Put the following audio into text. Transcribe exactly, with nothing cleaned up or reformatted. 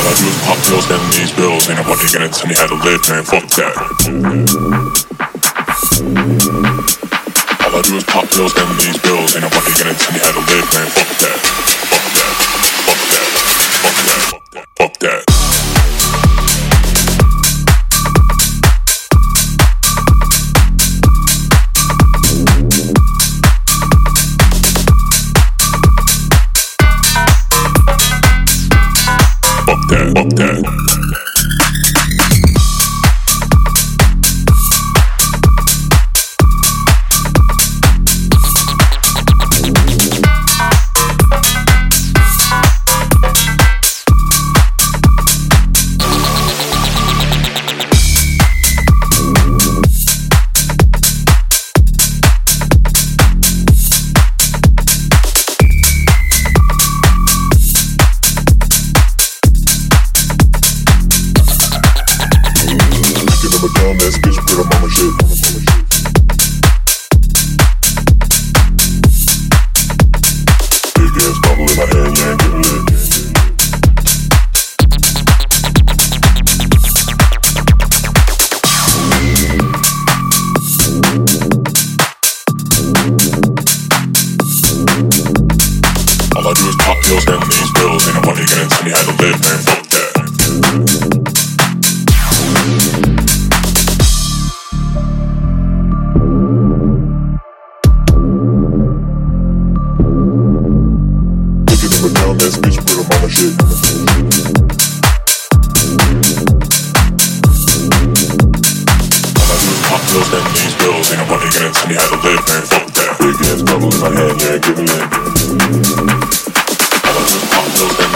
I do is pop pills, spend these bills. Ain't nobody gonna tell me how to live, man, fuck that. All I do is pop pills, spend these bills. Ain't nobody gonna tell me how to live, man, fuck that. Fuck that, fuck that, fuck that, fuck that, fuck that. Fuck that, fuck that. Dumbass bitch, put her mama shit. Big ass bubble in my hand, yeah, getting lit. All I do is pop pills, spend these bills. Ain't nobody gonna tell me how to live, man, fuck that. Dumbass bitch, put her mama shit. All I do is pop pills, spend these bills. Ain't nobody gonna tell me how to live, man, fuck that. Big ass bubble in my hand, yeah, getting lit. All I do is pop pills,